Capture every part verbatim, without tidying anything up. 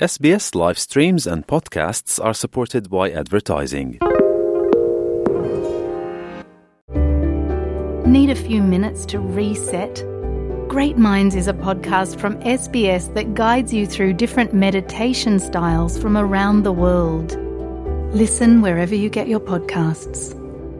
S B S live streams and podcasts are supported by advertising. Need a few minutes to reset? Great Minds is a podcast from S B S that guides you through different meditation styles from around the world. Listen wherever you get your podcasts.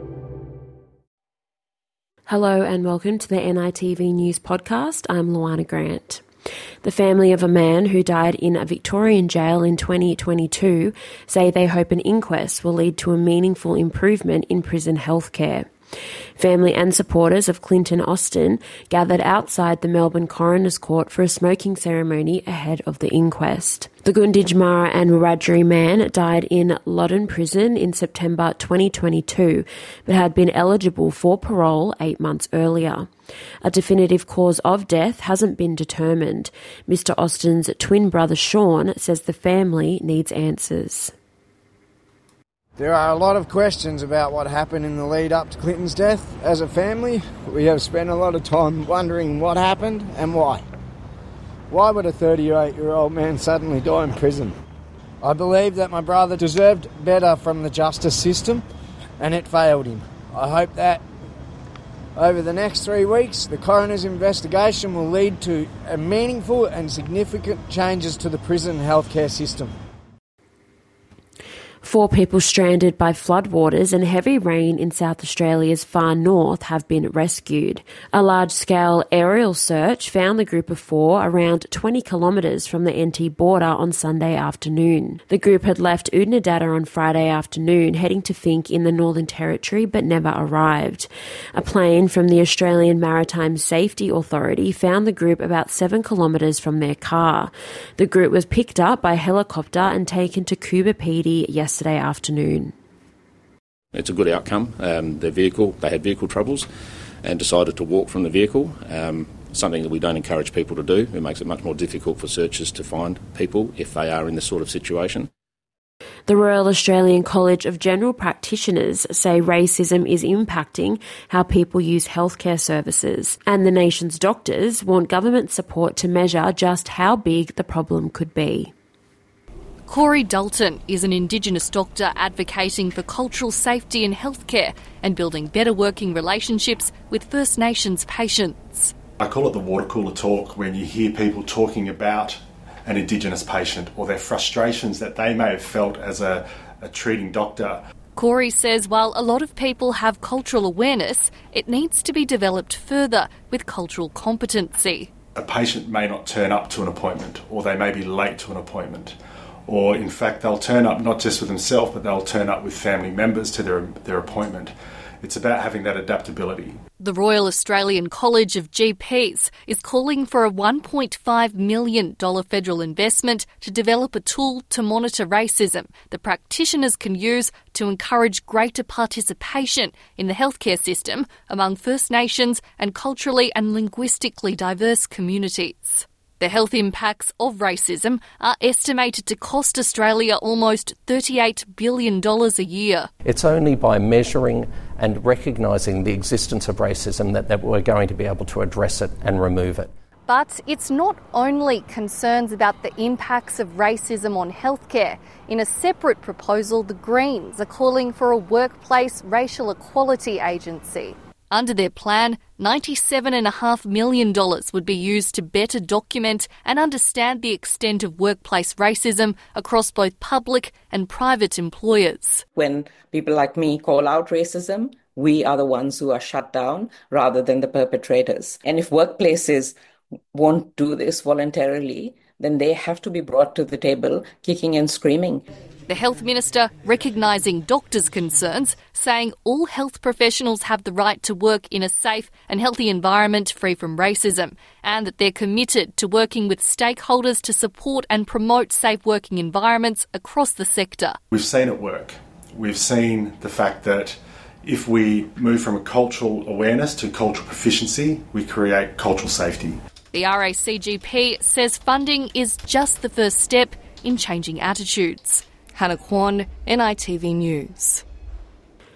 Hello and welcome to the N I T V News podcast. I'm Luana Grant. The family of a man who died in a Victorian jail in twenty twenty-two say they hope an inquest will lead to a meaningful improvement in prison healthcare. Family and supporters of Clinton Austin gathered outside the Melbourne Coroner's Court for a smoking ceremony ahead of the inquest. The Gunditjmara and Wiradjuri man died in Loddon Prison in September twenty twenty-two, but had been eligible for parole eight months earlier. A definitive cause of death hasn't been determined. Mister Austin's twin brother Sean says the family needs answers. There are a lot of questions about what happened in the lead up to Clinton's death. As a family, we have spent a lot of time wondering what happened and why. Why would a thirty-eight-year-old man suddenly die in prison? I believe that my brother deserved better from the justice system and it failed him. I hope that over the next three weeks, the coroner's investigation will lead to a meaningful and significant changes to the prison healthcare system. Four people stranded by floodwaters and heavy rain in South Australia's far north have been rescued. A large-scale aerial search found the group of four around twenty kilometres from the N T border on Sunday afternoon. The group had left Oodnadatta on Friday afternoon, heading to Finke in the Northern Territory, but never arrived. A plane from the Australian Maritime Safety Authority found the group about seven kilometres from their car. The group was picked up by helicopter and taken to Coober Pedy yesterday. Yesterday afternoon. It's a good outcome. Um, their vehicle, they had vehicle troubles and decided to walk from the vehicle, um, something that we don't encourage people to do. It makes it much more difficult for searchers to find people if they are in this sort of situation. The Royal Australian College of General Practitioners say racism is impacting how people use healthcare services, and the nation's doctors want government support to measure just how big the problem could be. Corey Dalton is an Indigenous doctor advocating for cultural safety in healthcare and building better working relationships with First Nations patients. I call it the water cooler talk, when you hear people talking about an Indigenous patient or their frustrations that they may have felt as a, a treating doctor. Corey says while a lot of people have cultural awareness, it needs to be developed further with cultural competency. A patient may not turn up to an appointment, or they may be late to an appointment. Or in fact, they'll turn up not just with themselves, but they'll turn up with family members to their their appointment. It's about having that adaptability. The Royal Australian College of G Ps is calling for a one point five million dollars federal investment to develop a tool to monitor racism that practitioners can use to encourage greater participation in the healthcare system among First Nations and culturally and linguistically diverse communities. The health impacts of racism are estimated to cost Australia almost thirty-eight billion dollars a year. It's only by measuring and recognising the existence of racism that, that we're going to be able to address it and remove it. But it's not only concerns about the impacts of racism on healthcare. In a separate proposal, the Greens are calling for a workplace racial equality agency. Under their plan, ninety-seven point five million dollars would be used to better document and understand the extent of workplace racism across both public and private employers. When people like me call out racism, we are the ones who are shut down rather than the perpetrators. And if workplaces won't do this voluntarily, then they have to be brought to the table kicking and screaming. The Health Minister recognising doctors' concerns, saying all health professionals have the right to work in a safe and healthy environment free from racism, and that they're committed to working with stakeholders to support and promote safe working environments across the sector. We've seen it work. We've seen the fact that if we move from a cultural awareness to cultural proficiency, we create cultural safety. The R A C G P says funding is just the first step in changing attitudes. Hannah Kwon, N I T V News.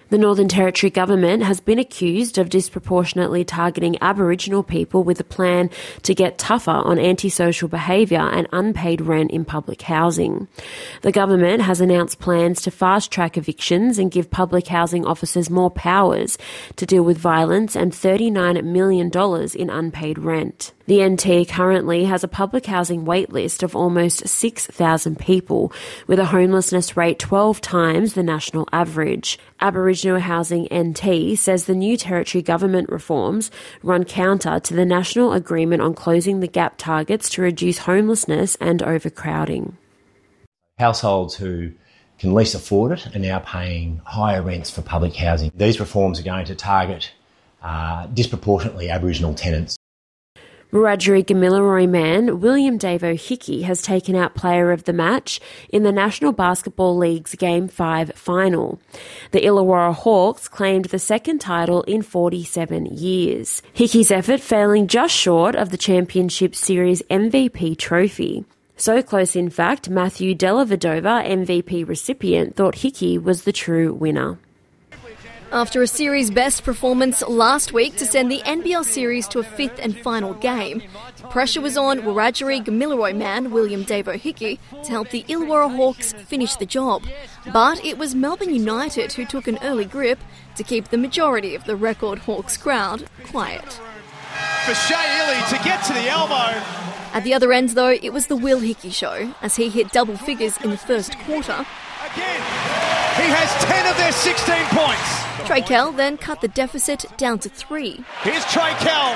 The Northern Territory government has been accused of disproportionately targeting Aboriginal people with a plan to get tougher on antisocial behaviour and unpaid rent in public housing. The government has announced plans to fast-track evictions and give public housing officers more powers to deal with violence and thirty-nine million dollars in unpaid rent. The N T currently has a public housing wait list of almost six thousand people, with a homelessness rate twelve times the national average. Aboriginal Housing N T says the new Territory government reforms run counter to the National Agreement on Closing the Gap targets to reduce homelessness and overcrowding. Households who can least afford it are now paying higher rents for public housing. These reforms are going to target uh, disproportionately Aboriginal tenants. Wiradjuri Gamilaroi man William Davo Hickey has taken out player of the match in the National Basketball League's Game five final. The Illawarra Hawks claimed the second title in forty-seven years. Hickey's effort failing just short of the Championship Series M V P trophy. So close, in fact, Matthew Dellavedova, M V P recipient, thought Hickey was the true winner. After a series best performance last week to send the N B L series to a fifth and final game, pressure was on Wiradjuri Gamilaroi man William Davo Hickey to help the Illawarra Hawks finish the job. But it was Melbourne United who took an early grip to keep the majority of the record Hawks crowd quiet. For Shea Ili to get to the elbow. At the other end, though, it was the Will Hickey show as he hit double figures in the first quarter. Again, he has ten of their sixteen points. Trey Kell then cut the deficit down to three. Here's Trey Kell.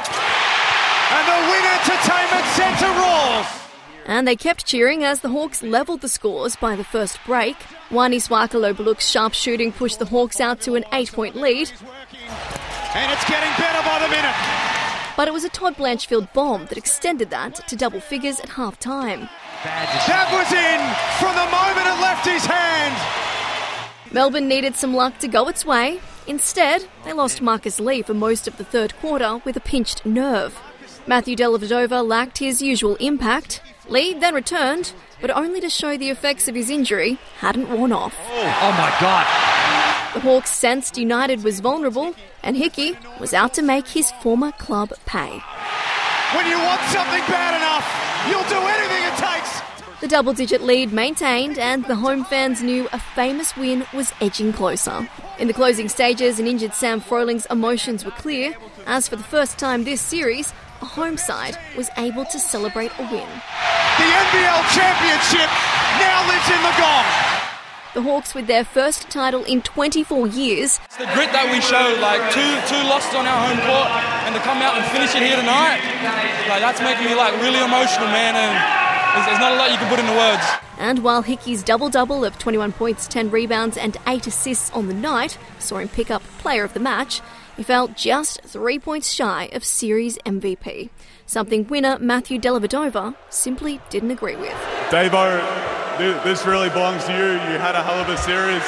And the Win Entertainment Centre roars. And they kept cheering as the Hawks levelled the scores by the first break. Wani Swakalo-Baluk's sharp shooting pushed the Hawks out to an eight-point lead. And it's getting better by the minute. But it was a Todd Blanchfield bomb that extended that to double figures at half-time. That was in from the moment it left his hand. Melbourne needed some luck to go its way. Instead, they lost Marcus Lee for most of the third quarter with a pinched nerve. Matthew Dellavedova lacked his usual impact. Lee then returned, but only to show the effects of his injury hadn't worn off. Oh, oh my God. The Hawks sensed United was vulnerable, and Hickey was out to make his former club pay. When you want something bad enough, you'll do anything it takes. The double-digit lead maintained, and the home fans knew a famous win was edging closer. In the closing stages, an injured Sam Froling's emotions were clear, as for the first time this series, a home side was able to celebrate a win. The N B L Championship now lives in the gong. The Hawks with their first title in twenty-four years. It's the grit that we show, like two two losses on our home court, and to come out and finish it here tonight, like that's making me like really emotional, man, and there's, there's not a lot you can put into words. And while Hickey's double-double of twenty-one points, ten rebounds and eight assists on the night saw him pick up player of the match, he fell just three points shy of series M V P, something winner Matthew Dellavedova simply didn't agree with. Davo, this really belongs to you. You had a hell of a series.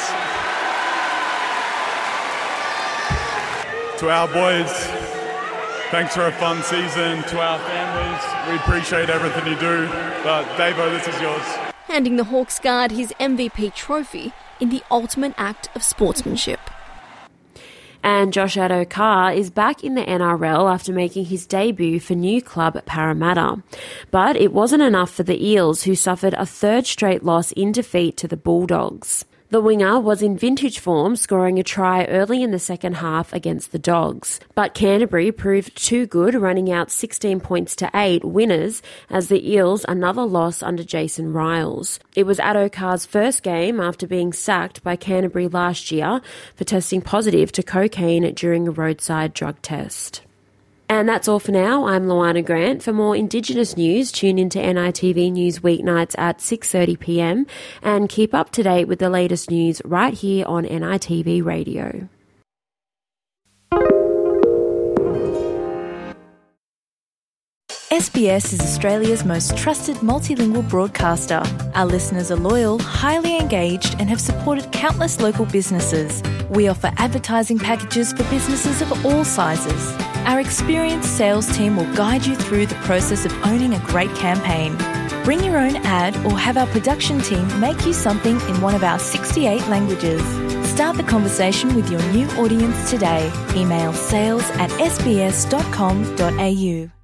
To our boys, thanks for a fun season. To our families, we appreciate everything you do. But Davo, this is yours. Handing the Hawks guard his M V P trophy in the ultimate act of sportsmanship. And Josh Addo-Carr is back in the N R L after making his debut for new club Parramatta. But it wasn't enough for the Eels, who suffered a third straight loss in defeat to the Bulldogs. The winger was in vintage form, scoring a try early in the second half against the Dogs. But Canterbury proved too good, running out sixteen points to eight, winners, as the Eels another loss under Jason Riles. It was Addo-Carr's first game after being sacked by Canterbury last year for testing positive to cocaine during a roadside drug test. And that's all for now. I'm Luana Grant. For more Indigenous news, tune into N I T V News weeknights at six thirty p m and keep up to date with the latest news right here on N I T V Radio. S B S is Australia's most trusted multilingual broadcaster. Our listeners are loyal, highly engaged, and have supported countless local businesses. We offer advertising packages for businesses of all sizes. Our experienced sales team will guide you through the process of owning a great campaign. Bring your own ad or have our production team make you something in one of our sixty-eight languages. Start the conversation with your new audience today. Email sales at s b s dot com dot a u.